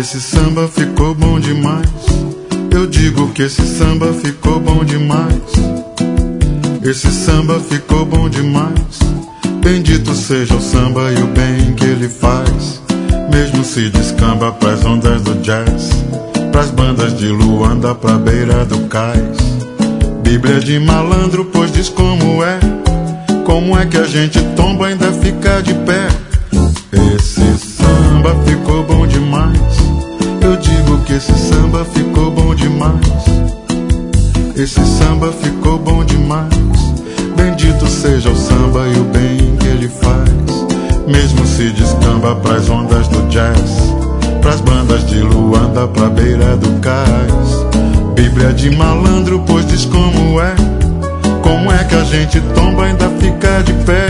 Esse samba ficou bom demais. Eu digo que esse samba ficou bom demais. Esse samba ficou bom demais. Bendito seja o samba e o bem que ele faz. Mesmo se descamba pras ondas do jazz, pras bandas de Luanda, pra beira do cais. Bíblia de malandro, pois diz como é. Como é que a gente tomba e ainda fica de pé? Esse samba ficou bom demais. Eu digo que esse samba ficou bom demais. Esse samba ficou bom demais. Bendito seja o samba e o bem que ele faz. Mesmo se descamba pras ondas do jazz, pras bandas de Luanda, pra beira do cais. Bíblia de malandro, pois diz como é. Como é que a gente tomba e ainda fica de pé?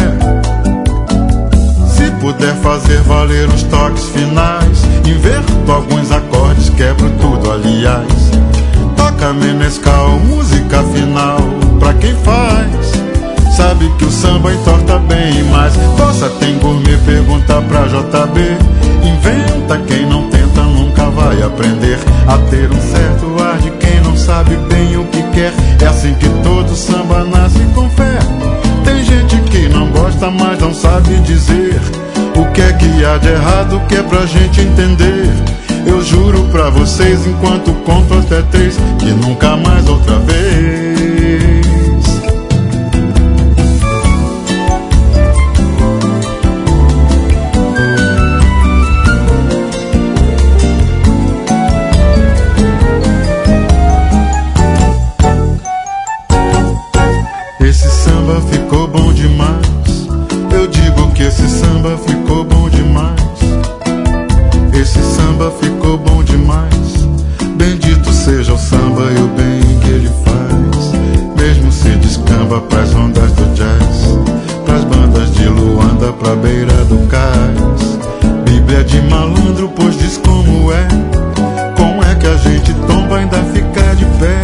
Se puder fazer valer os toques finais, inverto alguns acordes, quebro tudo, aliás. Toca menescal, música final, pra quem faz. Sabe que o samba entorta bem, mas Bossa tem gourmet, pergunta pra JB. Inventa, quem não tenta nunca vai aprender a ter um certo ar de quem não sabe bem o que quer. É assim que todo samba nasce com fé. Tem gente que não gosta, mas não sabe dizer o que é que há de errado, que é pra gente entender. Eu juro pra vocês, enquanto conto até 3, que nunca mais outra vez. Esse samba ficou bom demais. Eu digo que esse samba ficou bom demais. Esse samba ficou bom demais. Bendito seja o samba e o bem que ele faz. Mesmo se descamba pras ondas do jazz, pras bandas de Luanda, pra beira do cais. Bíblia de malandro, pois diz como é. Como é que a gente tomba e ainda fica de pé?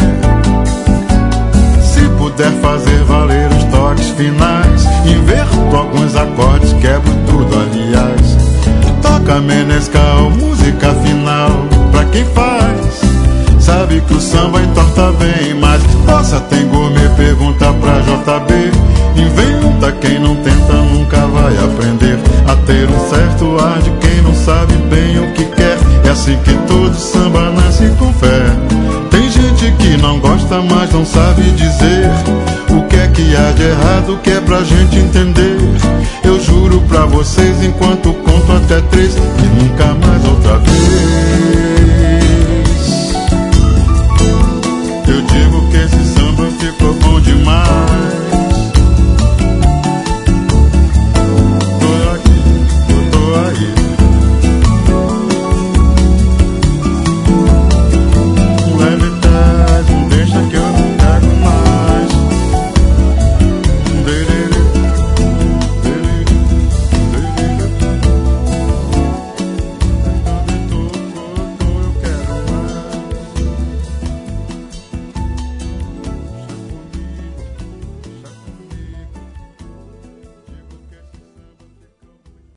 Se puder fazer valer os toques finais, inverto alguns acordes, quebro tudo, aliás. Toca menescal, música final, pra quem faz. Sabe que o samba entorta bem, mas Bossa tem gourmet, pergunta pra JB. Inventa, quem não tenta nunca vai aprender a ter um certo ar de quem não sabe bem o que quer. É assim que todo samba nasce com fé. Tem gente que não gosta, mas não sabe dizer o que é que há de errado, que é pra gente entender. Eu juro pra vocês, enquanto conto até 3, que nunca mais outra vez.